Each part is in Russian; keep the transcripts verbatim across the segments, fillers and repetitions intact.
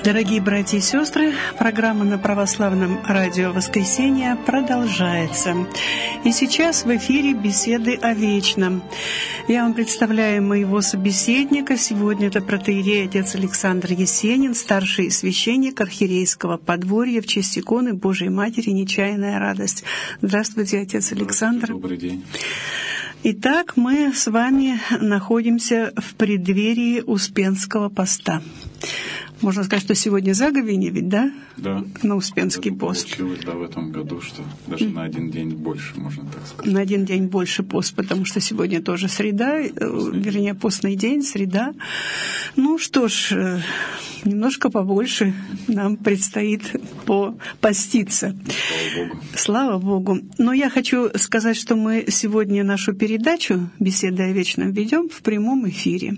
Дорогие братья и сестры, программа на православном радио «Воскресенье» продолжается. И сейчас в эфире беседы о вечном. Я вам представляю моего собеседника. Сегодня это протоиерей отец Александр Есенин, старший священник архиерейского подворья в честь иконы Божией Матери «Нечаянная радость». Здравствуйте, отец Александр. Добрый день. Итак, мы с вами находимся в преддверии Успенского поста. Можно сказать, что сегодня заговение ведь, да? Да. На Успенский Это пост. Получилось, да, в этом году, что даже mm. на один день больше, можно так сказать. На один день больше пост, потому что сегодня тоже среда, постный. вернее, постный день, среда. Ну что ж, немножко побольше нам предстоит попоститься. Слава Богу. Слава Богу. Но я хочу сказать, что мы сегодня нашу передачу «Беседы о вечном» ведем в прямом эфире.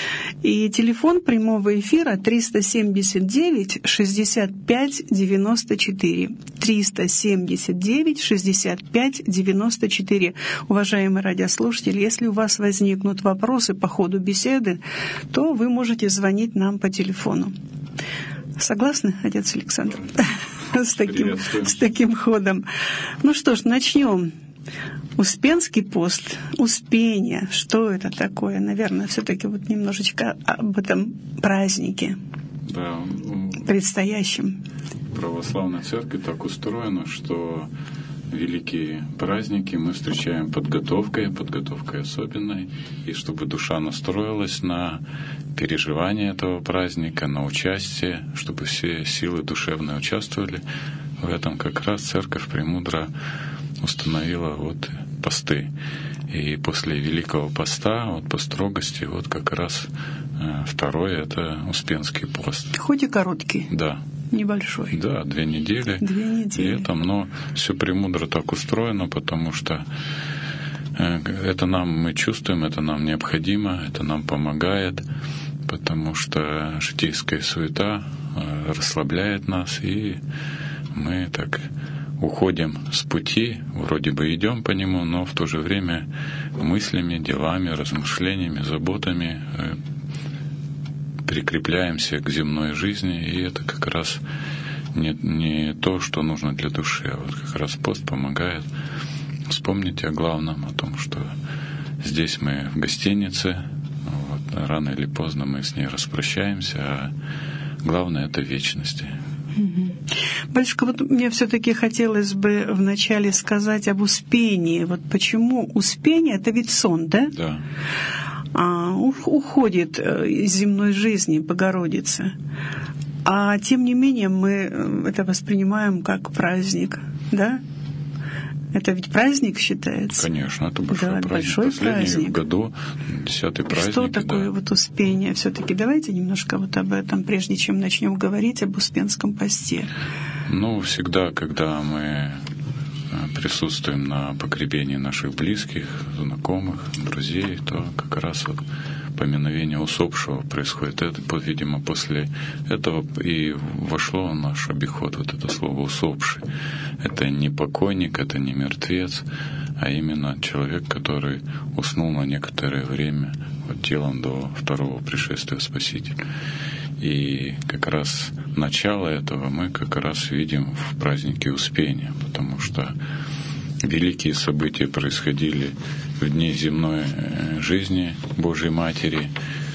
И телефон прямого эфира триста семьдесят девять шестьдесят пять девяносто четыре. триста семьдесят девять шестьдесят пять девяносто четыре. Уважаемые радиослушатели, если у вас возникнут вопросы по ходу беседы, то вы можете звонить нам по телефону. Согласны, отец Александр? С таким, с таким ходом. Ну что ж, начнем. Успенский пост, Успение, что это такое? Наверное, все-таки вот немножечко об этом празднике, да, предстоящем. Православная церковь так устроена, что великие праздники мы встречаем подготовкой, подготовкой особенной, и чтобы душа настроилась на переживание этого праздника, на участие, чтобы все силы душевные участвовали в этом, как раз церковь премудро установила вот посты. И после Великого поста, вот по строгости, вот как раз э, второй — это Успенский пост. Хоть и короткий. Да. Небольшой. Да, две недели. Две недели. Летом, но все премудро так устроено, потому что э, это нам, мы чувствуем, это нам необходимо, это нам помогает, потому что житейская суета э, расслабляет нас, и мы так уходим с пути, вроде бы идем по нему, но в то же время мыслями, делами, размышлениями, заботами э, прикрепляемся к земной жизни, и это как раз не, не то, что нужно для души, а вот как раз пост помогает вспомнить о главном, о том, что здесь мы в гостинице, вот, рано или поздно мы с ней распрощаемся, а главное — это вечность. Батюшка, вот мне все-таки хотелось бы вначале сказать об Успении. Вот почему Успение — это ведь сон, да? Да. А, уходит из земной жизни Богородица. А тем не менее мы это воспринимаем как праздник, да? Это ведь праздник считается? Конечно, это большой да, праздник. Большой Последний праздник. в году, десятый праздник. Что такое да. вот Успение? Все-таки давайте немножко вот об этом, прежде чем начнем говорить об Успенском посте. Ну, всегда, когда мы присутствуем на погребении наших близких, знакомых, друзей, то как раз вот поминовение усопшего происходит. Это, видимо, после этого и вошло в наш обиход вот это слово «усопший». Это не покойник, это не мертвец, а именно человек, который уснул на некоторое время вот, телом до второго пришествия Спасителя. И как раз начало этого мы как раз видим в празднике Успения, потому что великие события происходили в дни земной жизни Божьей Матери,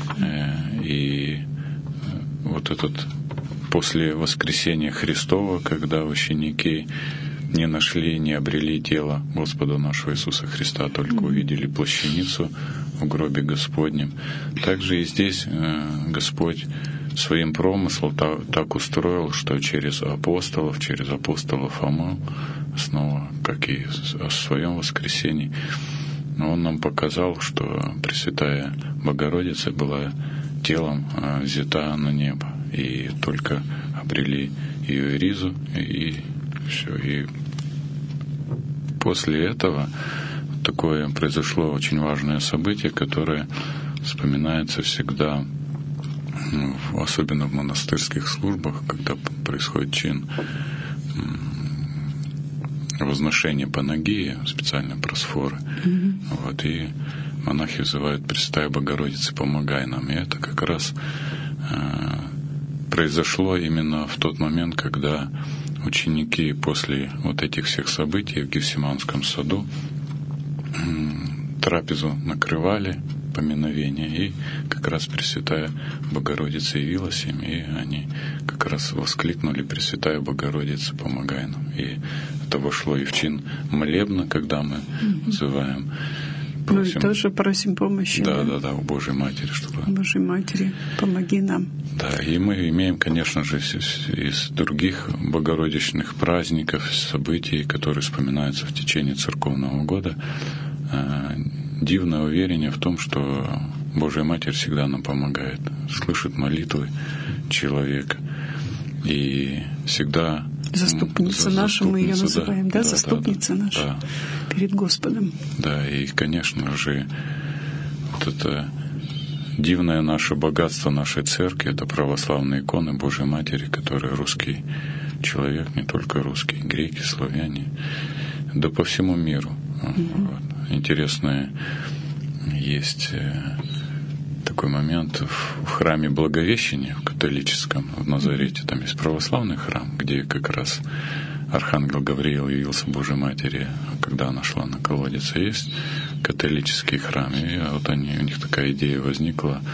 и вот этот после воскресения Христова, когда ученики не нашли, не обрели тело Господа нашего Иисуса Христа, только увидели плащаницу в гробе Господнем. Также и здесь Господь своим промыслом так, так устроил, что через апостолов, через апостолов Фому, снова, как и о своем воскресении, Он нам показал, что Пресвятая Богородица была телом взята на небо, и только обрели ее ризу, и все. И после этого такое произошло очень важное событие, которое вспоминается всегда, особенно в монастырских службах, когда происходит чин возношения Панагии, специально просфоры. Mm-hmm. Вот, и монахи взывают: «Пресвятая Богородица, помогай нам». И это как раз э, произошло именно в тот момент, когда ученики после вот этих всех событий в Гефсиманском саду трапезу накрывали, поминовение, и как раз Пресвятая Богородица явилась им, и они как раз воскликнули: «Пресвятая Богородица, помогай нам». И это вошло и в чин молебна, когда мы mm-hmm. называем. Просим, ну и тоже просим помощи. Да, да, да, у Божьей Матери, чтобы... Божьей Матери, помоги нам. Да, и мы имеем, конечно же, из других богородичных праздников, событий, которые вспоминаются в течение церковного года, дивное уверение в том, что Божья Матерь всегда нам помогает, слышит молитвы человека и всегда... Заступница за, наша, мы ее называем, да, да, да заступница да, наша да. перед Господом. Да, и, конечно же, вот это дивное наше богатство нашей церкви — это православные иконы Божьей Матери, которые русский человек, не только русский, греки, славяне, да по всему миру. Mm-hmm. Вот. Интересное есть такой момент в храме Благовещения, в католическом, в Назарете. Там есть православный храм, где как раз архангел Гавриил явился Божьей Матери, когда она шла на колодец. И есть католический храм. И вот они, у них такая идея возникла,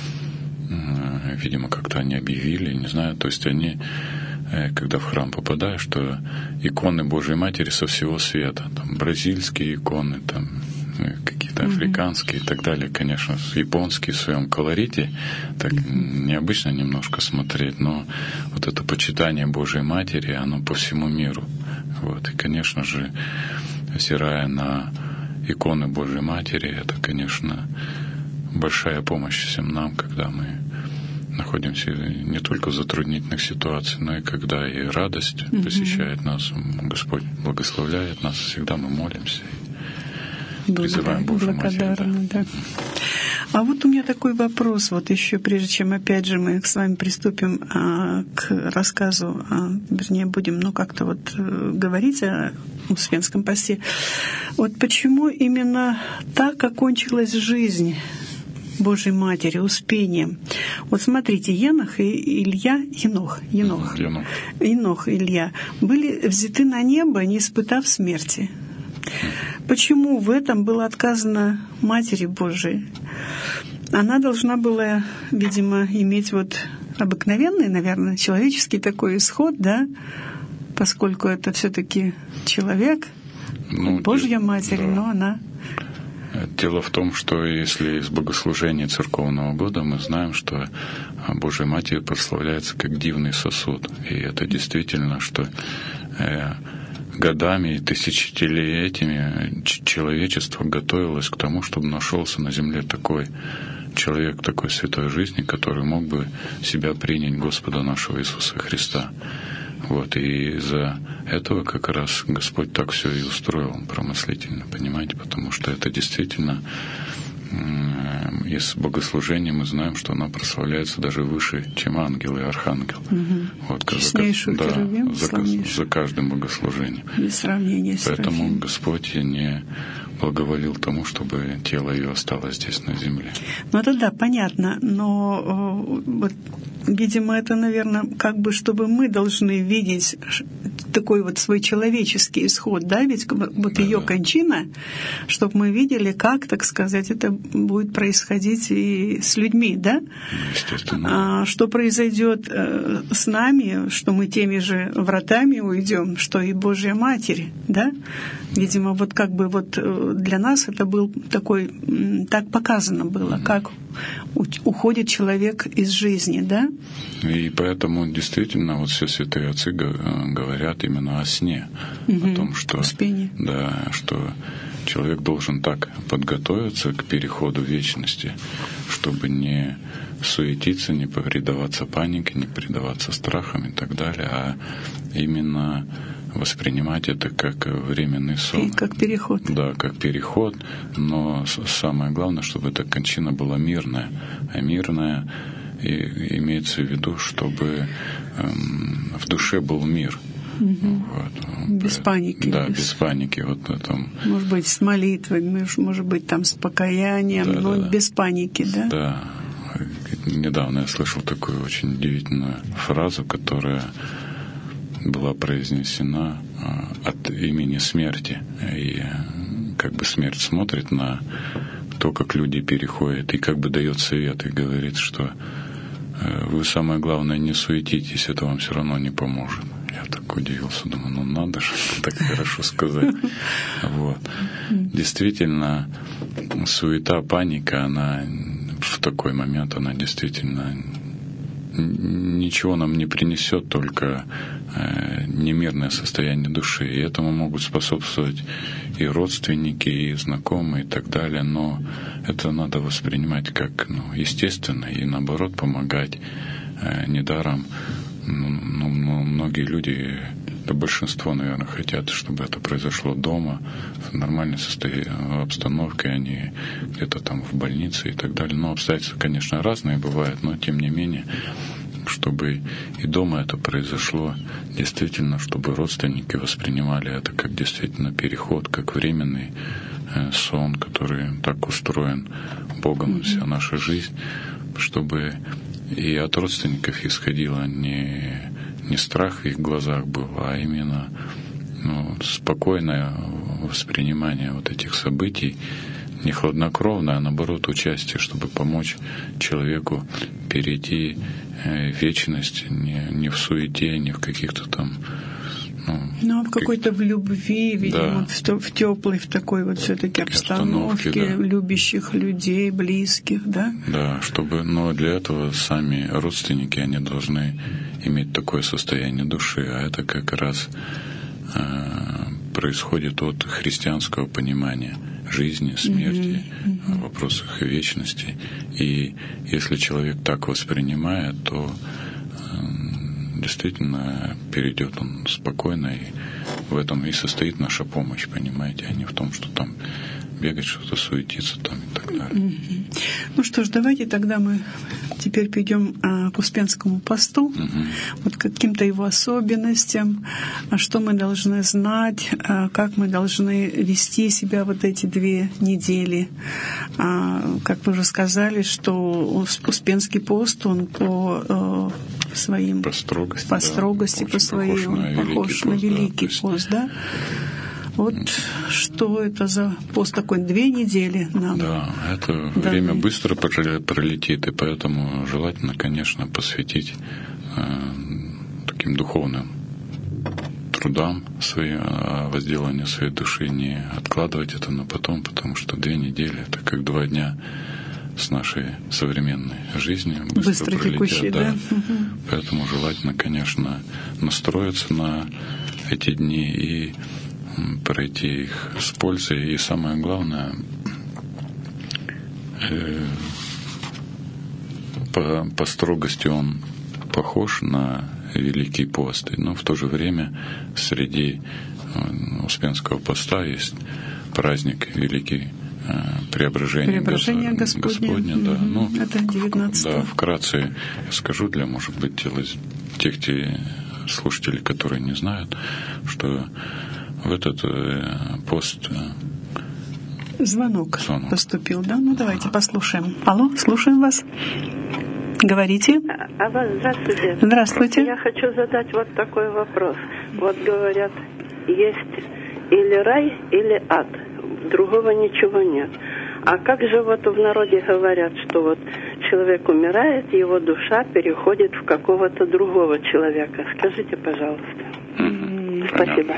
видимо, как-то они объявили, не знаю, то есть они, когда в храм попадаешь, что иконы Божьей Матери со всего света, там бразильские иконы, там какие-то африканские и так далее, конечно, японские в своем колорите, так необычно немножко смотреть, но вот это почитание Божьей Матери, оно по всему миру. Вот. И, конечно же, взирая на иконы Божьей Матери, это, конечно, большая помощь всем нам, когда мы находимся не только в затруднительных ситуациях, но и когда и радость mm-hmm. посещает нас, Господь благословляет нас, всегда мы молимся и призываем Божью Матерь. Да. Да. А вот у меня такой вопрос, вот еще прежде чем опять же мы с вами приступим а, к рассказу, а, вернее будем ну как-то вот говорить о Успенском посте. Вот почему именно так окончилась жизнь Божьей Матери, Успением? Вот смотрите, Енох и Илья, Енох, Енох, Енох. Енох и Илья были взяты на небо, не испытав смерти. Почему в этом было отказано Матери Божией? Она должна была, видимо, иметь вот обыкновенный, наверное, человеческий такой исход, да, поскольку это все-таки человек, ну, Божья Матерь, да. Но она... Дело в том, что если из богослужения церковного года мы знаем, что Божья Матерь прославляется как дивный сосуд, и это действительно, что годами и тысячелетиями человечество готовилось к тому, чтобы нашелся на земле такой человек, такой святой жизни, который мог бы себя принять Господа нашего Иисуса Христа. Вот, и из-за этого как раз Господь так все и устроил промыслительно, понимаете, потому что это действительно из богослужения мы знаем, что она прославляется даже выше, чем ангел и архангел. Угу. Вот, за, да, херувим, за, за каждым богослужением. Без сравнения с Поэтому Серафим. Господь не благоволил тому, чтобы тело ее осталось здесь на земле. Ну это да, понятно, но вот, видимо, это, наверное, как бы, чтобы мы должны видеть такой вот свой человеческий исход, да, ведь вот да, ее да. кончина, чтобы мы видели, как, так сказать, это будет происходить и с людьми, да? Естественно. А, что произойдет с нами, что мы теми же вратами уйдем, что и Божья Матерь, да? Видимо, вот как бы вот для нас это был такой, так показано было, mm-hmm. как уходит человек из жизни, да? И поэтому действительно вот все святые отцы говорят именно о сне, mm-hmm. о том, что, да, что человек должен так подготовиться к переходу в вечности, чтобы не суетиться, не предаваться панике, не предаваться страхам и так далее, а именно воспринимать это как временный сон. Как переход. Да, как переход, но самое главное, чтобы эта кончина была мирная. А мирная и имеется в виду, чтобы эм, в душе был мир. Угу. Вот. Без паники. Да, без, без паники. Вот этом. Может быть, с молитвой, может быть, там с покаянием, да, но да, без паники, да? Да. недавно я слышал такую очень удивительную фразу, которая была произнесена от имени смерти. И как бы смерть смотрит на то, как люди переходят, и как бы дает совет, и говорит, что вы, самое главное, не суетитесь, это вам все равно не поможет. Я так удивился, думаю, ну надо же так хорошо сказать. Вот. Действительно, суета, паника, она в такой момент, она действительно ничего нам не принесет, только э, немирное состояние души. И этому могут способствовать и родственники, и знакомые, и так далее. Но это надо воспринимать как ну, естественно и, наоборот, помогать. Э, недаром ну, ну, многие люди, да большинство, наверное, хотят, чтобы это произошло дома, в нормальной состоянии, обстановке, а не где-то там в больнице и так далее. Но обстоятельства, конечно, разные бывают, но тем не менее, чтобы и дома это произошло, действительно, чтобы родственники воспринимали это как действительно переход, как временный э, сон, который так устроен Богом, вся наша жизнь, чтобы и от родственников исходило не, не страх в их глазах был, а именно ну, спокойное воспринимание вот этих событий, не хладнокровное, а наоборот участие, чтобы помочь человеку перейти в вечность не, не в суете, не в каких-то там ну, ну, а в какой-то в любви, видимо, да. в, в теплой, в такой вот все-таки обстановке, да. любящих людей, близких, да? Да, чтобы, но для этого сами родственники, они должны иметь такое состояние души, а это как раз э, происходит от христианского понимания жизни, смерти, mm-hmm. Mm-hmm. вопросах вечности. И если человек так воспринимает, то действительно перейдет он спокойно, и в этом и состоит наша помощь, понимаете, а не в том, что там бегать, что-то суетиться там и так далее. Mm-hmm. Ну что ж, давайте тогда мы теперь перейдем а, к Успенскому посту, mm-hmm. вот к каким-то его особенностям, а что мы должны знать, а, как мы должны вести себя вот эти две недели. А, как вы уже сказали, что Успенский пост, он по а, своим... По строгости, по, строгости, да, по своей, он похож на великий пост, да? Вот что это за пост такой, две недели нам. Да, это даны. Время быстро пролетит, и поэтому желательно, конечно, посвятить э, таким духовным трудам свои, возделыванию своей души, не откладывать это на потом, потому что две недели — это как два дня с нашей современной жизнью. Быстро, быстро текущей, да. да. Угу. Поэтому желательно, конечно, настроиться на эти дни и пройти их с пользой. И самое главное, э, по, по строгости он похож на Великий пост, но в то же время среди Успенского поста есть праздник Великий Преображение, Преображение Господне. Господне, да. Mm-hmm. Ну, это девятнадцатое. Да, вкратце я скажу для, может быть, тех те слушателей, которые не знают, что в этот пост звонок, звонок поступил, да? Ну, давайте послушаем. Алло, слушаем вас. Говорите. Алло, здравствуйте. Здравствуйте. Я хочу задать вот такой вопрос. Вот говорят, есть или рай, или ад. Другого ничего нет. А как же вот в народе говорят, что вот человек умирает, его душа переходит в какого-то другого человека? Скажите, пожалуйста. Mm-hmm. Спасибо.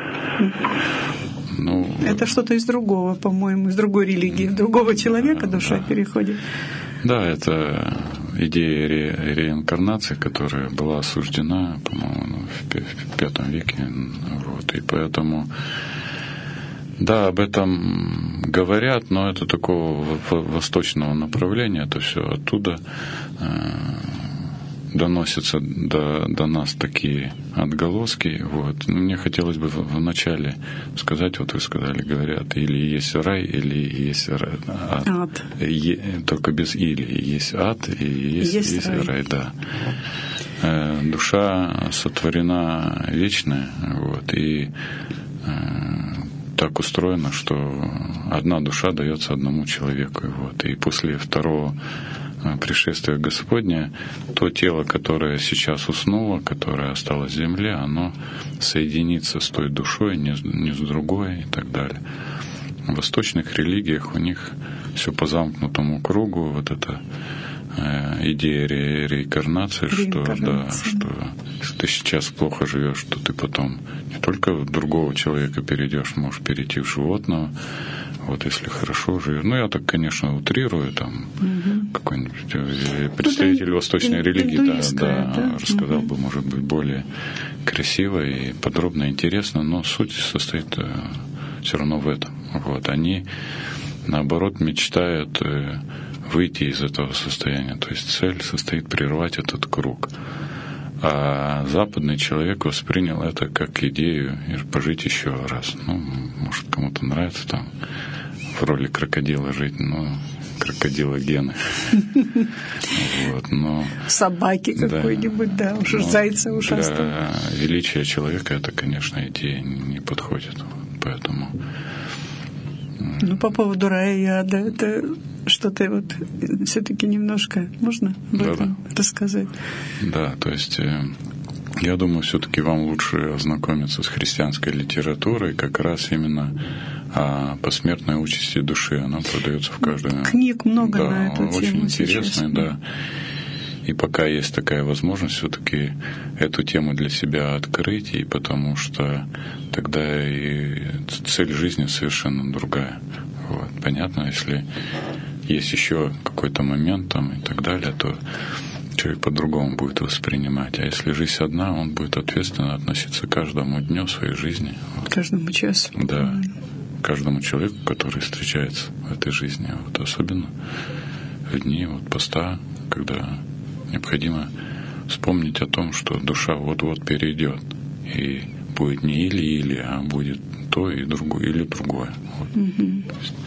Ну, это что-то из другого, по-моему, из другой религии, в другого человека душа да. переходит. Да, это идея ре- реинкарнации, которая была осуждена, по-моему, в пятом веке. Вот, и поэтому, да, об этом говорят, но это такого восточного направления, это все оттуда э, доносятся до, до нас такие отголоски. Вот. Мне хотелось бы вначале сказать, вот вы сказали, говорят, или есть рай, или есть ад. ад. Е, только без или. Есть ад, и есть, есть, есть рай. рай, да. Э, душа сотворена вечная, вот, и э, так устроено, что одна душа дается одному человеку. Вот, и после второго пришествия Господня, то тело, которое сейчас уснуло, которое осталось в земле, оно соединится с той душой, не с, не с другой и так далее. В восточных религиях у них все по замкнутому кругу, вот эта э, идея ре- реинкарнации, что, да, что если ты сейчас плохо живешь, то ты потом не только в другого человека перейдешь, можешь перейти в животного. Вот если хорошо живешь. Ну, я так, конечно, утрирую, там угу. какой-нибудь представитель ну, восточной религии да, да, да, рассказал угу. бы, может быть, более красиво и подробно, интересно, но суть состоит все равно в этом. Вот. Они, наоборот, мечтают выйти из этого состояния. То есть цель состоит прервать этот круг. А западный человек воспринял это как идею пожить еще раз. Ну, может, кому-то нравится там в роли крокодила жить, но крокодила гены. Собаки какой-нибудь, да, уж зайца ушастого. Для величия человека это, конечно, идея не подходит. Поэтому... Ну, по поводу рая и ада, это что-то вот все-таки немножко можно об этом да, рассказать? Да, то есть я думаю, все-таки вам лучше ознакомиться с христианской литературой, как раз именно о посмертной участи души. Она продается в каждой... Книг много да, на эту тему очень интересная, сейчас. Да. И пока есть такая возможность, все-таки эту тему для себя открыть, и потому что тогда и цель жизни совершенно другая. Вот. Понятно, если есть еще какой-то момент там и так далее, то человек по-другому будет воспринимать. А если жизнь одна, он будет ответственно относиться к каждому дню своей жизни. Вот. Каждому часу. Да. Каждому человеку, который встречается в этой жизни. Вот особенно в дни вот поста, когда необходимо вспомнить о том, что душа вот-вот перейдет. И будет не или-или, а будет то и другое, или другое. Вот. Угу.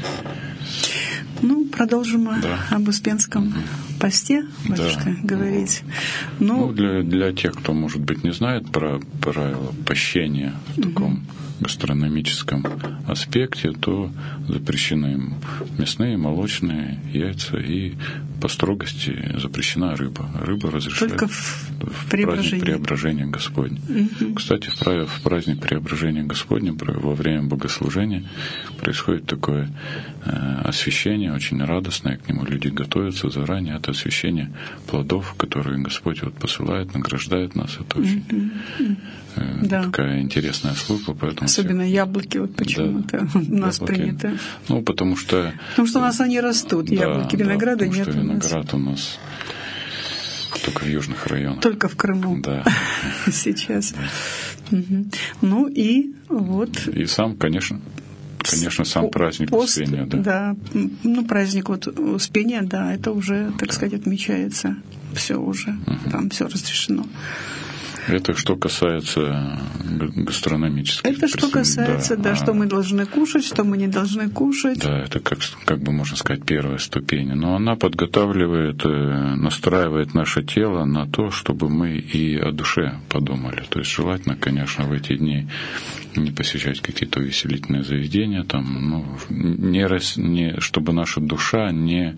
Ну, продолжим да. об Успенском угу. посте, батюшка, да. говорить. Ну, ну для, для тех, кто, может быть, не знает про правила пощения в угу. таком гастрономическом аспекте, то запрещены мясные, молочные, яйца, и по строгости запрещена рыба. Рыба разрешается только в, в праздник Преображения Господня. Угу. Кстати, в, в праздник Преображения Господня во время богослужения происходит такое э, освящение, очень радостное, к нему люди готовятся заранее. Это освящение плодов, которые Господь вот посылает, награждает нас. Это очень угу. э, да. такая интересная служба. Поэтому особенно все... яблоки, вот почему-то да. у нас яблоки. принято. Ну, потому что... Потому что у нас они растут, да, яблоки, винограда да, нет у нас. Виноград у нас только в южных районах. Только в Крыму. Да. Сейчас. Угу. Ну и вот... И сам, конечно, конечно, сам праздник пост, Успения, да. Да, ну праздник вот Успения, да, это уже, так сказать, отмечается. Все уже, угу. там все разрешено. Это что касается гастрономических. Это что касается, да, да а, что мы должны кушать, что мы не должны кушать. Да, это как, как бы можно сказать, первая ступень. Но она подготавливает, настраивает наше тело на то, чтобы мы и о душе подумали. То есть желательно, конечно, в эти дни не посещать какие-то увеселительные заведения, там, ну, не, не, чтобы наша душа не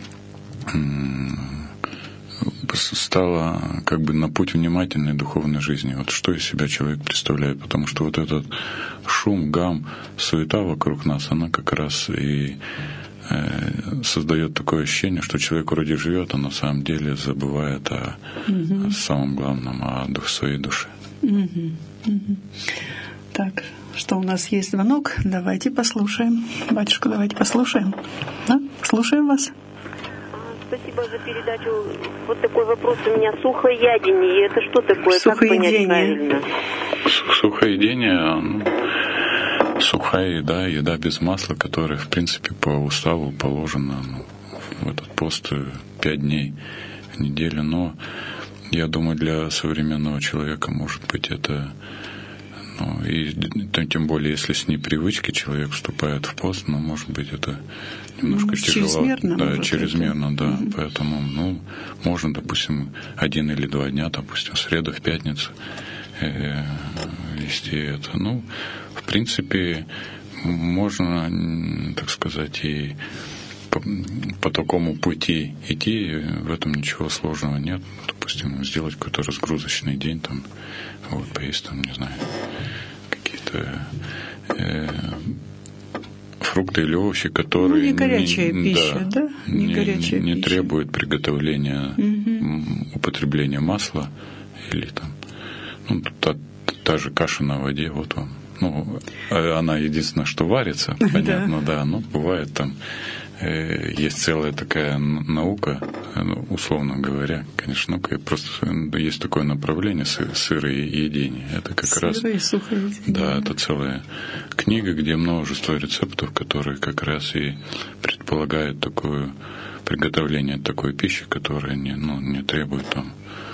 стала как бы на путь внимательной духовной жизни. Вот что из себя человек представляет, потому что вот этот шум, гам, суета вокруг нас, она как раз и э, создает такое ощущение, что человек вроде живет, а на самом деле забывает о, угу. о самом главном, о дух, своей душе. Угу. Угу. Так, что у нас есть звонок? Давайте послушаем. Батюшка, давайте послушаем. Да? Слушаем вас. Спасибо за передачу. Вот такой вопрос у меня. Сухоедение. Это что такое? Сухоедение. Как понять правильно? Сухоедение, ну, сухая еда, еда без масла, которая, в принципе, по уставу положена ну, в этот пост пять дней в неделю. Но я думаю, для современного человека, может быть, это... Ну, и тем более, если с непривычки человек вступает в пост, ну, может быть, это немножко ну, тяжело. Чрезмерно. Да, чрезмерно, это. да. Mm-hmm. Поэтому, ну, можно, допустим, один или два дня, допустим, в среду, в пятницу э, вести это. Ну, в принципе, можно, так сказать, и по, по такому пути идти, в этом ничего сложного нет. Допустим, сделать какой-то разгрузочный день, там, вот, поесть, там, не знаю, какие-то э, фрукты или овощи, которые... Ну, не горячая не, пища, да? да? Не, не, горячая не пища. требует приготовления, угу. употребления масла или там, ну, та, та же каша на воде, вот вам. Ну, она единственное, что варится, понятно, да, но бывает там, э, есть целая такая наука, ну, условно говоря, конечно, наука, просто есть такое направление сыроедение. Это как Сырое раз... и сухоедение. Да, это целая книга, где множество рецептов, которые как раз и предполагают такое приготовление такой пищи, которая не, ну, не требует там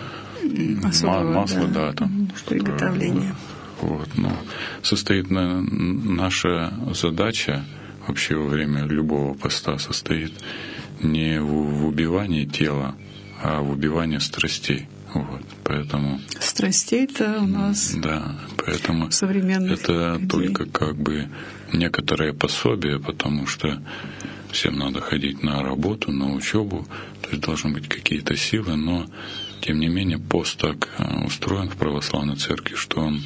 Особого, масла, да, да, там приготовления. Вот, ну, состоит на, наша задача вообще во время любого поста состоит не в, в убивании тела, а в убивании страстей. Вот, поэтому страстей-то у нас да, поэтому современных это людей. Только как бы некоторое пособие, потому что всем надо ходить на работу, на учебу, то есть должны быть какие-то силы, но тем не менее пост так устроен в православной церкви, что он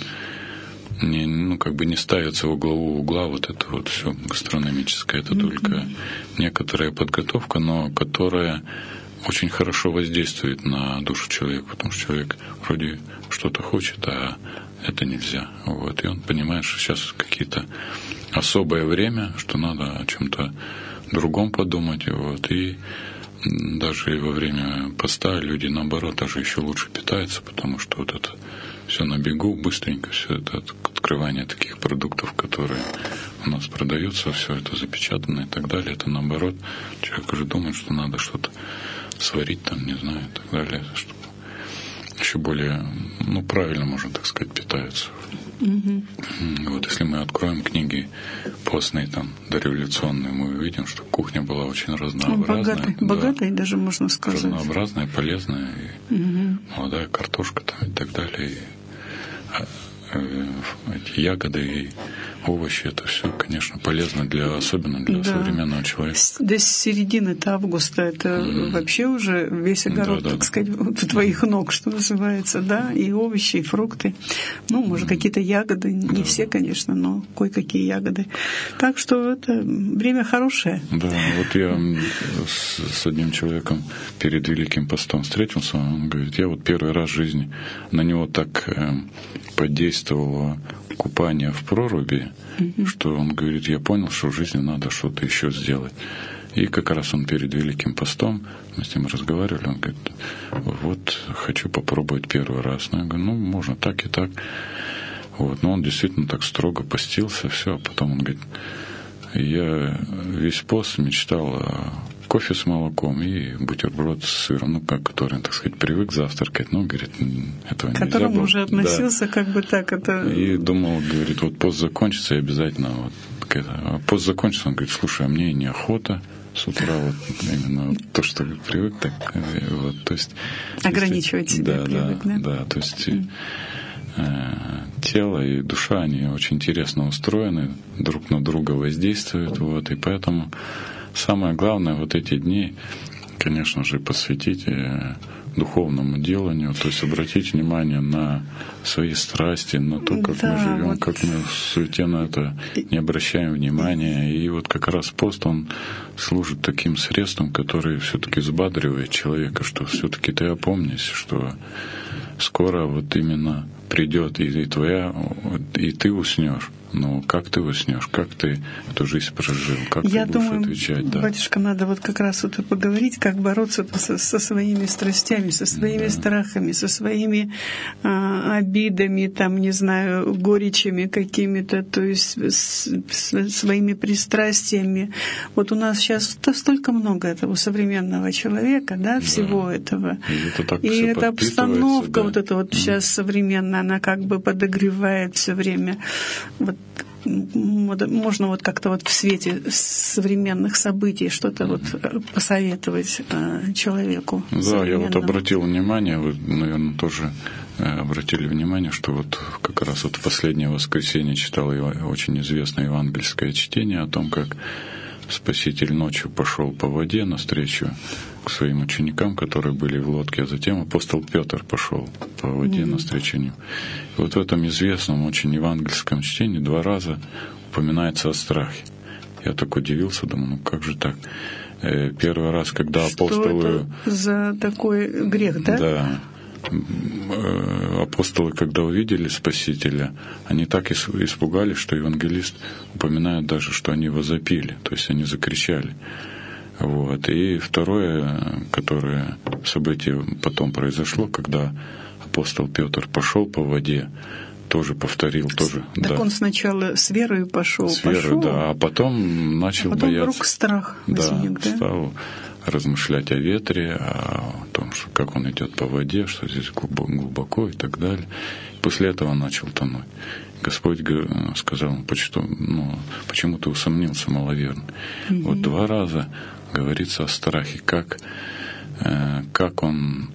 не, ну, как бы не ставится во главу угла вот это вот все гастрономическое, это mm-hmm. только некоторая подготовка, но которая очень хорошо воздействует на душу человека, потому что человек вроде что-то хочет, а это нельзя. Вот. И он понимает, что сейчас какие-то особое время, что надо о чем-то другом подумать. Вот. И даже во время поста люди, наоборот, даже еще лучше питаются, потому что вот это все на бегу, быстренько, все это открывание таких продуктов, которые у нас продаются, все это запечатано и так далее, это наоборот, человек уже думает, что надо что-то сварить там, не знаю, и так далее, чтобы еще более, ну, правильно, можно так сказать, питаются. Mm-hmm. Вот если мы откроем книги постные, там, дореволюционные, мы увидим, что кухня была очень разнообразная. Богатая, да, богатая даже, можно сказать. Разнообразная, полезная, и mm-hmm. молодая картошка там, и так далее. И, эти ягоды и овощи, это все, конечно, полезно для, особенно для да. современного человека. До середины-то августа это mm. вообще уже весь огород, да, да, так да. сказать, у твоих ног, что называется, да, и овощи, и фрукты. Ну, может, mm. какие-то ягоды, не да. все, конечно, но кое-какие ягоды. Так что это время хорошее. Да, вот я с, с одним человеком перед Великим постом встретился, он говорит, я вот первый раз в жизни на него так э, подействовало купание в проруби, mm-hmm. что он говорит, я понял, что в жизни надо что-то еще сделать. И как раз он перед Великим постом, мы с ним разговаривали, он говорит, вот хочу попробовать первый раз. Ну, я говорю, ну, можно так и так. Вот. Но он действительно так строго постился, все, а потом он говорит, я весь пост мечтал о кофе с молоком и бутерброд с сыром, ну, как, который он, так сказать, привык завтракать, ну, говорит, этого нельзя было. К которому уже относился, да. как бы так, это... И думал, говорит, вот пост закончится, и обязательно вот это... А пост закончится, он говорит, слушай, а мне неохота с утра, вот именно вот то, что привык, так, вот, то есть... Ограничивать себя да, привык, да? Да, да, то есть... Mm. Тело и душа, они очень интересно устроены, друг на друга воздействуют, вот, и поэтому самое главное вот эти дни, конечно же, посвятить духовному деланию, то есть обратить внимание на свои страсти, на то, как да, мы живем, вот... как мы в суете на это не обращаем внимания. И вот как раз пост, он служит таким средством, которое все-таки взбадривает человека, что все-таки ты опомнись, что скоро вот именно придет и, и твоя, и ты уснешь. Но как ты уснешь, как ты эту жизнь прожил, как Я ты будешь думаю, отвечать? Да. Батюшка, надо вот как раз вот поговорить, как бороться со, со своими страстями, со своими да. страхами, со своими а, обидами, там, не знаю, горечами какими-то, то есть с, с своими пристрастиями. Вот у нас сейчас столько много этого современного человека, да, всего да. этого. И, это так и эта обстановка да. вот эта вот mm. сейчас современная, она как бы подогревает все время. Вот можно вот как-то вот в свете современных событий что-то вот посоветовать человеку. Да, я вот обратил внимание, вы, наверное, тоже обратили внимание, что вот как раз вот в последнее воскресенье читал очень известное евангельское чтение о том, как Спаситель ночью пошел по воде навстречу к своим ученикам, которые были в лодке, а затем апостол Петр пошел по воде mm-hmm. навстречу ним. И вот в этом известном очень евангельском чтении два раза упоминается о страхе. Я так удивился, думаю, ну как же так? Первый раз, когда апостолы... Что это за такой грех, да? Да. Апостолы, когда увидели Спасителя, они так испугались, что евангелист упоминает даже, что они возопили, то есть они закричали. Вот. И второе, которое событие потом произошло, когда апостол Петр пошел по воде, тоже повторил, тоже. Так да. Он сначала с верой пошел, с верой, пошел, да, а потом начал а потом бояться. Вдруг страх возник, да, да? Стал размышлять о ветре, о том, что как он идет по воде, что здесь глубоко и так далее. После этого начал тонуть. Господь сказал, почему, ну, почему ты усомнился, маловерный? Mm-hmm. Вот два раза говорится о страхе, как, как он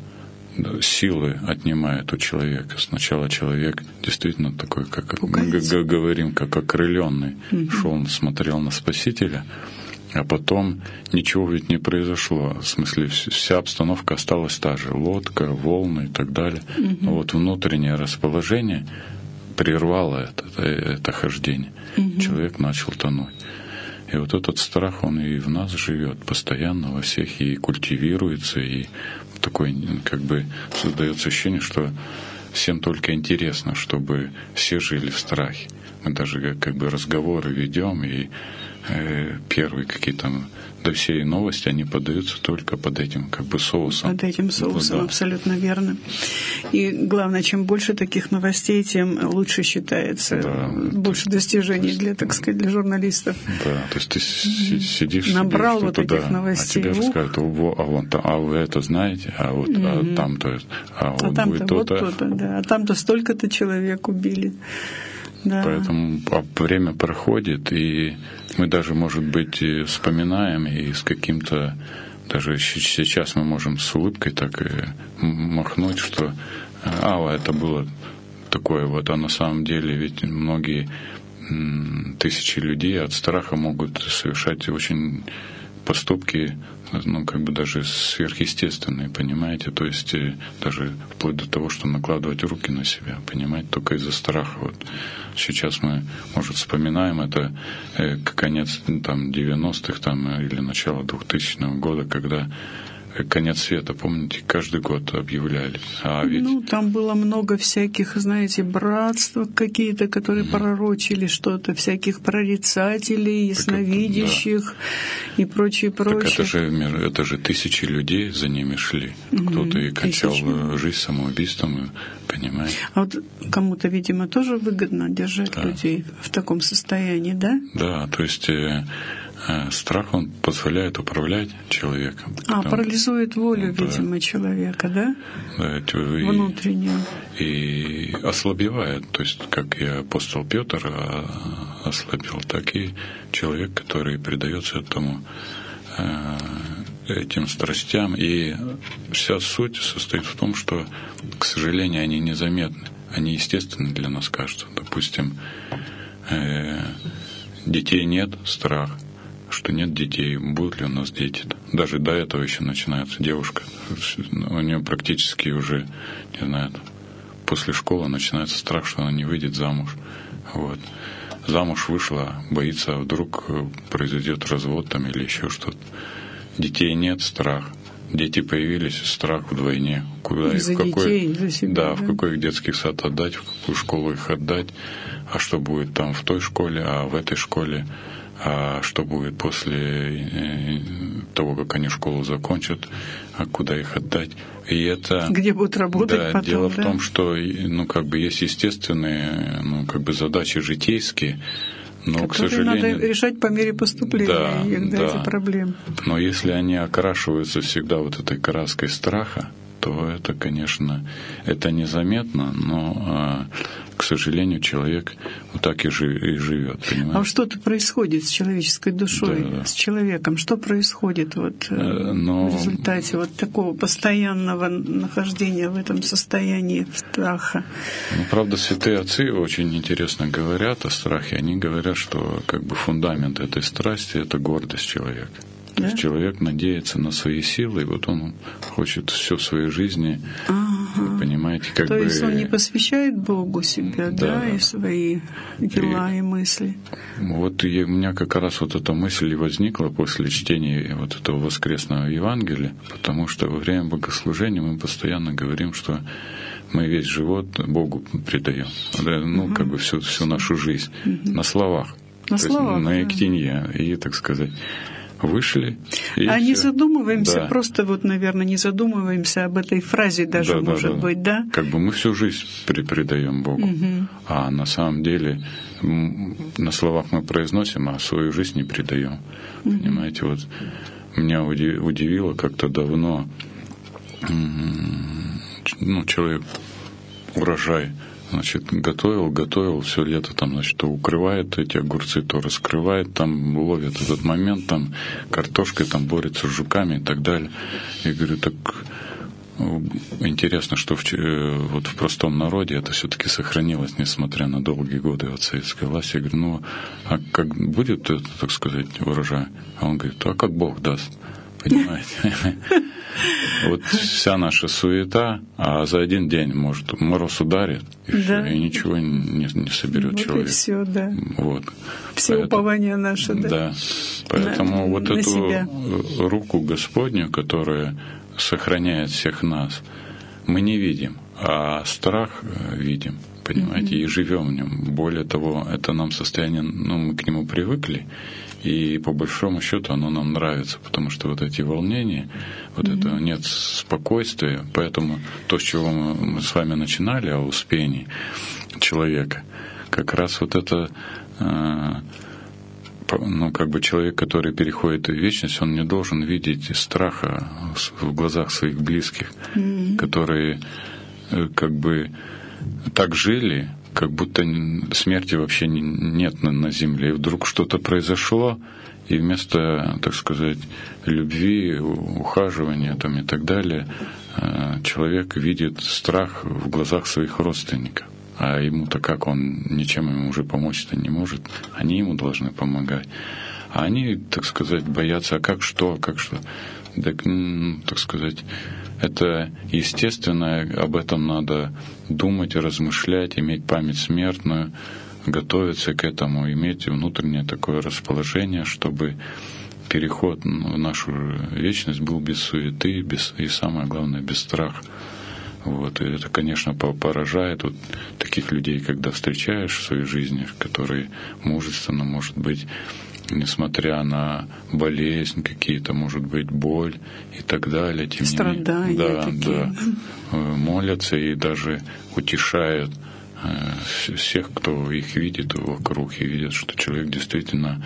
силы отнимает у человека. Сначала человек действительно такой, как Пугается. мы говорим, как окрыленный. Mm-hmm. Шел, он смотрел на Спасителя, а потом ничего ведь не произошло. В смысле, вся обстановка осталась та же. Лодка, волны и так далее. Mm-hmm. Но вот внутреннее расположение прервало это, это, это хождение. Mm-hmm. Человек начал тонуть. И вот этот страх, он и в нас живет постоянно во всех, и культивируется, и такое, как бы, создается ощущение, что всем только интересно, чтобы все жили в страхе. Мы даже как бы разговоры ведем, и э, первые какие-то, да все новости, они подаются только под этим как бы соусом. Под этим соусом, да. Абсолютно верно. И главное, чем больше таких новостей, тем лучше считается, да, больше достижений есть, для, так сказать, для журналистов. Да, то есть ты сидишь, набрал сидишь вот этих туда, новостей. А тебе рассказывают, а, вон, а вы это знаете, а вот mm-hmm. а там-то, а, вот а там-то будет вот то-то. то-то, да, а там-то столько-то человек убили. Да. Поэтому время проходит, и мы даже, может быть, вспоминаем, и с каким-то, даже сейчас мы можем с улыбкой так и махнуть, что а, это было такое вот, а на самом деле ведь многие тысячи людей от страха могут совершать очень поступки, ну, как бы даже сверхъестественные, понимаете, то есть даже вплоть до того, что накладывать руки на себя, понимаете, только из-за страха. Вот сейчас мы, может, вспоминаем это э, конец там девяностых там, или начало двухтысячного года, когда конец света, помните, каждый год объявляли. А ведь... Ну, там было много всяких, знаете, братств какие-то, которые mm-hmm. пророчили что-то, всяких прорицателей, ясновидящих да. и прочее, прочее. Так это же, это же тысячи людей за ними шли. Mm-hmm. Кто-то и кончал Тысячи. жизнь самоубийством, понимаете. А вот кому-то, видимо, тоже выгодно держать да. людей в таком состоянии, да? Да, то есть... Страх, он позволяет управлять человеком. А, Потом, парализует волю, да, видимо, человека, да? Да, и, внутреннюю. И ослабевает. То есть, как и апостол Петр ослабел, так и человек, который предается этому, этим страстям. И вся суть состоит в том, что, к сожалению, они незаметны. Они естественны для нас, кажется. Допустим, детей нет, страх. Что нет детей, будут ли у нас дети. Даже до этого еще начинается девушка. У нее практически уже, не знаю, после школы начинается страх, что она не выйдет замуж. Вот. Замуж вышла, боится, а вдруг произойдет развод там или еще что-то. Детей нет, страх. Дети появились, страх вдвойне. Куда их, в какой, детей, за себя, да, да, в какой их детский сад отдать, в какую школу их отдать, а что будет там в той школе, а в этой школе. А что будет после того, как они школу закончат, а куда их отдать? И это, где будут работать да, потом, дело да? в том, что ну, как бы есть естественные ну, как бы задачи житейские, но, которые к сожалению... надо решать по мере поступления да, их, да, да. эти проблемы. Но если они окрашиваются всегда вот этой краской страха, то это, конечно, это незаметно, но к сожалению, человек вот так и, жи- и живет. Понимаете? А что-то происходит с человеческой душой, да, да. с человеком? Что происходит вот, Но... в результате вот такого постоянного нахождения в этом состоянии страха? Ну, правда, святые отцы очень интересно говорят о страхе. Они говорят, что как бы фундамент этой страсти — это гордость человека. То да? есть человек надеется на свои силы, и вот он хочет все в своей жизни, ага. понимаете, как То бы... То есть он не посвящает Богу себя, да, да и свои дела и, и мысли. Вот и у меня как раз вот эта мысль и возникла после чтения вот этого воскресного Евангелия, потому что во время богослужения мы постоянно говорим, что мы весь живот Богу предаем, ну, угу. как бы всю, всю нашу жизнь, угу. на словах, на, то словах, есть, на да. Ектинье, и, так сказать, вышли. И а все. не задумываемся, да. просто вот, наверное, не задумываемся об этой фразе даже, да, может да, да. быть, да? Как бы мы всю жизнь предаем Богу, угу. а на самом деле на словах мы произносим, а свою жизнь не предаем. Угу. Понимаете, вот меня удивило как-то давно, ну, человек урожай, значит, готовил, готовил все лето, там, значит, то укрывает эти огурцы, то раскрывает, там ловит этот момент, там картошкой, там борется с жуками и так далее. Я говорю, так интересно, что в, вот в простом народе это все-таки сохранилось, несмотря на долгие годы от советской власти. Я говорю, ну, а как будет, это, так сказать, урожай? А он говорит, а как Бог даст? Понимаете? Вот вся наша суета, а за один день, может, мороз ударит, и да. все, и ничего не, не соберет вот человек. И все, да. Вот. Все поэтому, упования наши, да. Да. Поэтому на, вот на эту себя. руку Господню, которая сохраняет всех нас, мы не видим, а страх видим, понимаете, mm-hmm. и живем в нем. Более того, это нам состояние, ну, мы к нему привыкли. И по большому счету оно нам нравится, потому что вот эти волнения, вот mm-hmm. это нет спокойствия, поэтому то, с чего мы, мы с вами начинали, о успении человека, как раз вот это, э, ну, как бы человек, который переходит в вечность, он не должен видеть страха в глазах своих близких, mm-hmm. которые э, как бы так жили, как будто смерти вообще нет на, на земле. И вдруг что-то произошло, и вместо, так сказать, любви, ухаживания там, и так далее, человек видит страх в глазах своих родственников. А ему-то как, он ничем ему уже помочь-то не может. Они ему должны помогать. А они, так сказать, боятся, а как что, а как что. Так, так сказать, это естественно, об этом надо думать, размышлять, иметь память смертную, готовиться к этому, иметь внутреннее такое расположение, чтобы переход в нашу вечность был без суеты, без, и самое главное, без страха. Вот. И это, конечно, поражает вот таких людей, когда встречаешь в своей жизни, которые мужественно, может быть, несмотря на болезнь какие-то, может быть, боль и так далее. Тем Страдания не менее, да, такие. да, молятся и даже утешают всех, кто их видит вокруг, и видят, что человек действительно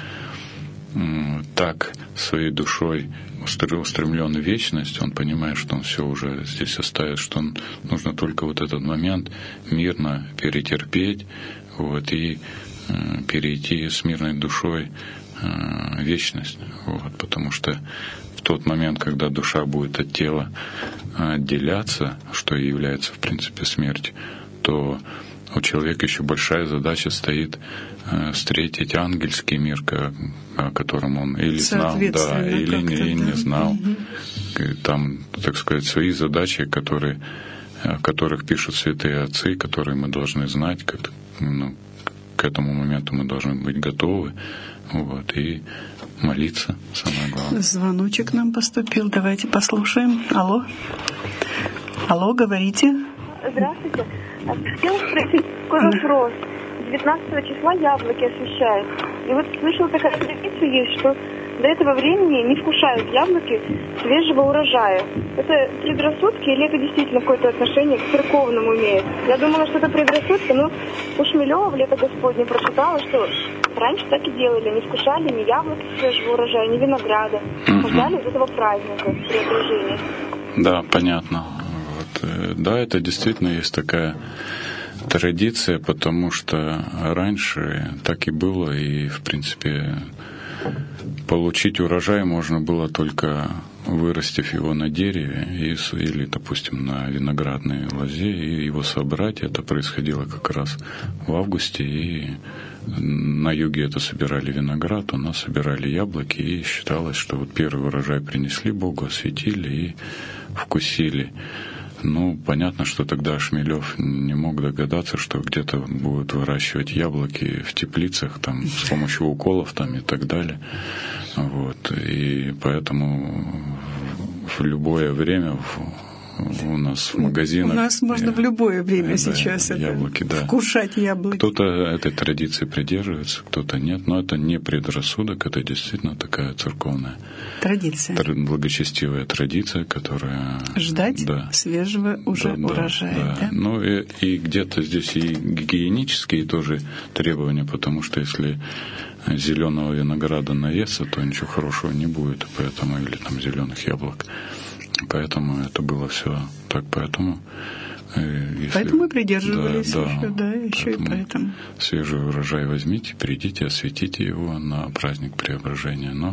так своей душой устремлен в вечность, он понимает, что он все уже здесь оставит, что он, нужно только вот этот момент мирно перетерпеть, вот, и э, перейти с мирной душой э, в вечность, вот, потому что в тот момент, когда душа будет от тела отделяться, что и является, в принципе, смертью, то у человека еще большая задача стоит э, встретить ангельский мир, о котором он или знал, да, или, не, или не знал. Угу. Там, так сказать, свои задачи, которые, о которых пишут святые отцы, которые мы должны знать, как, ну, к этому моменту мы должны быть готовы, вот, и молиться, самое главное. Звоночек нам поступил, давайте послушаем. Алло. Алло, говорите. Здравствуйте. Хотела спросить такой вопрос. девятнадцатого числа яблоки освещают. И вот слышала, такая традиция есть, что до этого времени не вкушают яблоки свежего урожая. Это предрассудки или это действительно какое-то отношение к церковному имеет? Я думала, что это предрассудки, но у Шмелева в «Лето Господне» прочитала, что раньше так и делали. Не вкушали ни яблоки свежего урожая, ни винограда. Создали из этого праздника преображения. Да, понятно. Вот, да, это действительно есть такая традиция, потому что раньше так и было, и, в принципе, получить урожай можно было только вырастив его на дереве или, допустим, на виноградной лозе, и его собрать. Это происходило как раз в августе, и на юге это собирали виноград, у нас собирали яблоки, и считалось, что вот первый урожай принесли Богу, осветили и вкусили. Ну, понятно, что тогда Шмелев не мог догадаться, что где-то будут выращивать яблоки в теплицах там, с помощью уколов там, и так далее. Вот. И поэтому в любое время в, у нас в магазинах... У нас можно в любое время да, сейчас яблоки, это, да. вкушать яблоки. Кто-то этой традиции придерживается, кто-то нет, но это не предрассудок, это действительно такая церковная традиция, благочестивая традиция, которая... Ждать да, свежего уже да, урожая. Да, да. Да? Ну и, и где-то здесь и гигиенические тоже требования, потому что если зеленого винограда наесться, то ничего хорошего не будет, поэтому, или там зеленых яблок. Поэтому это было все так, поэтому... Если, поэтому мы придерживались да, еще, да, еще и поэтому. Свежий урожай возьмите, придите, осветите его на праздник Преображения. Но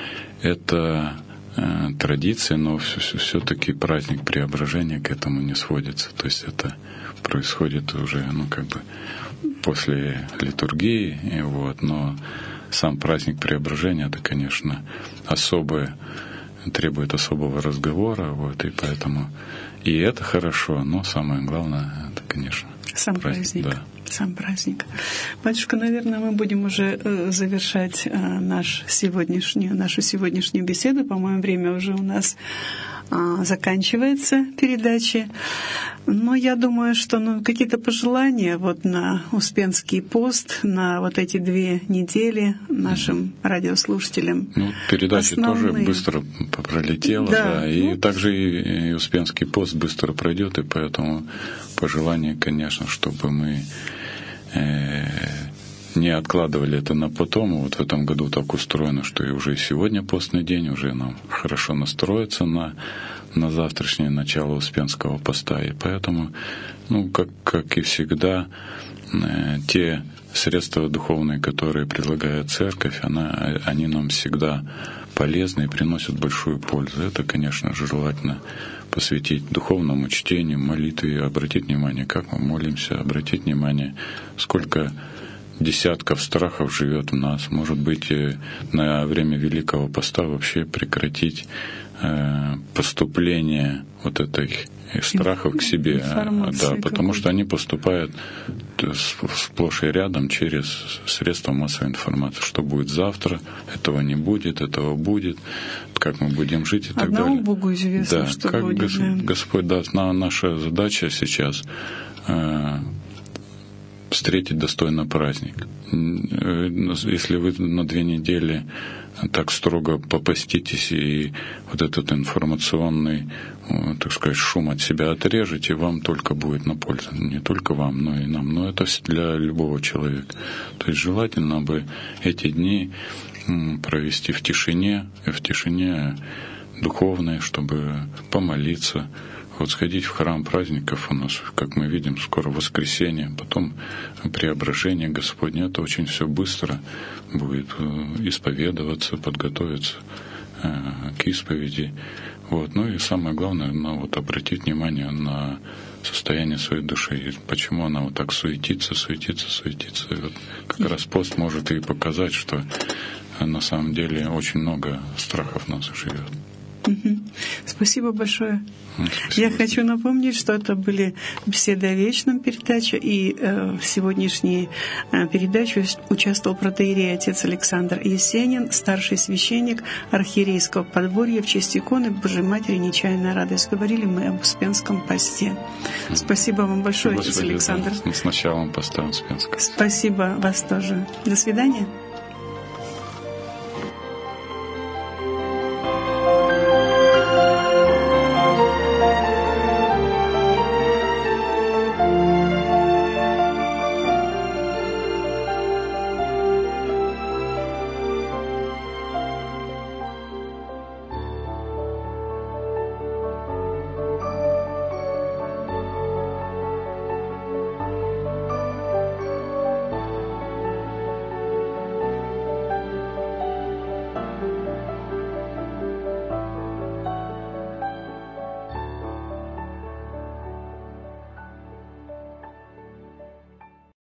это э, традиция, но все-таки праздник Преображения к этому не сводится. То есть это происходит уже, ну, как бы после литургии, и вот, но сам праздник Преображения, это, конечно, особое, требует особого разговора, вот, и поэтому и это хорошо, но самое главное, это, конечно, сам праздник. праздник да. Сам праздник. Батюшка, наверное, мы будем уже э, завершать э, наш сегодняшнюю, нашу сегодняшнюю беседу. По-моему, время уже у нас э, заканчивается передачи. Но я думаю, что ну, какие-то пожелания вот на Успенский пост, на вот эти две недели нашим радиослушателям. Ну, передача основные. Тоже быстро пролетела, да, да. И ну, также и, и Успенский пост быстро пройдет, и поэтому пожелание, конечно, чтобы мы э, не откладывали это на потом. Вот в этом году так устроено, что и уже сегодня постный день, уже нам хорошо настроиться на на завтрашнее начало Успенского поста. И поэтому, ну, как, как и всегда, э, те средства духовные, которые предлагает Церковь, она, они нам всегда полезны и приносят большую пользу. Это, конечно, желательно посвятить духовному чтению, молитве, обратить внимание, как мы молимся, обратить внимание, сколько десятков страхов живет в нас. Может быть, на время Великого Поста вообще прекратить поступление вот этих страхов к себе, да, потому что они поступают сплошь и рядом через средства массовой информации. Что будет завтра, этого не будет, этого будет, как мы будем жить и так Одному далее. Богу известно, да, что как будет. Гос- Да. Господь даст. Наша задача сейчас э, встретить достойно праздник. Если вы на две недели так строго попаститесь и вот этот информационный, так сказать, шум от себя отрежете, вам только будет на пользу. Не только вам, но и нам. Но это для любого человека. То есть желательно бы эти дни провести в тишине, в тишине духовной, чтобы помолиться, вот сходить в храм праздников у нас, как мы видим, скоро воскресенье, потом преображение Господне. Это очень все быстро будет исповедоваться, подготовиться к исповеди. Вот. Ну и самое главное, ну, вот обратить внимание на состояние своей души. Почему она вот так суетится, суетится, суетится. И вот как раз пост может и показать, что на самом деле очень много страхов в нас живет. Спасибо большое. Спасибо. Я хочу напомнить, что это были беседы о вечном передаче, и э, в сегодняшней э, передаче участвовал протоиерей отец Александр Есенин, старший священник архиерейского подворья в честь иконы Божией Матери Нечаянная радость. Говорили мы об Успенском посте. Спасибо вам большое, Господи, отец Александр. Да, с началом поста Успенского. Спасибо вас тоже. До свидания.